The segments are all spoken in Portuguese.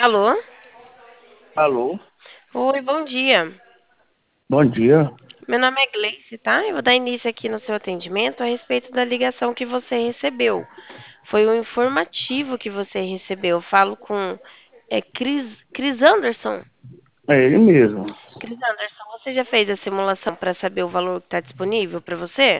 Alô? Alô, Oi, bom dia. bom dia. Meu nome é Gleice, tá? Eu vou dar início aqui no seu atendimento a respeito da ligação que você recebeu. Foi um informativo que você recebeu. Eu falo com Cris Anderson. É ele mesmo. Cris Anderson, você já fez a simulação para saber o valor que está disponível para você?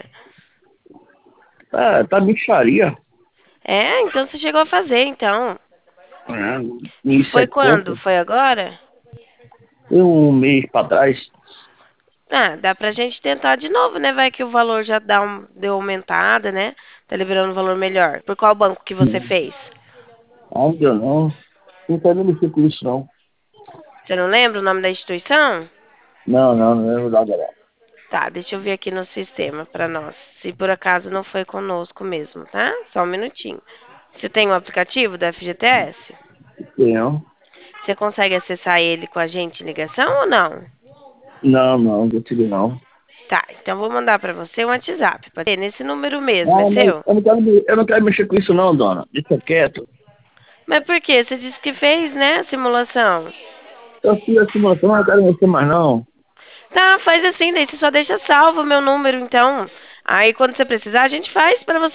Tá mixaria. É, então você chegou a fazer, então. Né? mil e Foi quando? setecentos Foi agora? Tem um mês para trás. Ah, dá pra gente tentar de novo, né? Vai que o valor já deu aumentada, né? Tá liberando um valor melhor. Por qual banco que você Não, fez? ainda não. Não quero mexer com isso, não. Você não lembra o nome da instituição? Não lembro da galera. Tá, deixa eu ver aqui no sistema pra nós. Se por acaso não foi conosco mesmo, tá? Só um minutinho. Você tem o aplicativo da FGTS? Tenho. Você consegue acessar ele com a gente em ligação ou não? Não consigo não. Tá, então vou mandar pra você um WhatsApp. Pode ser nesse número mesmo, é Ah, mas seu? eu não quero mexer com isso, não, dona. Deixa quieto. Mas por quê? Você disse que fez, né, a simulação. Eu fiz a simulação, eu não quero mexer mais, não. Tá, faz assim, daí você só deixa salvo o meu número, então. Aí quando você precisar, a gente faz pra você.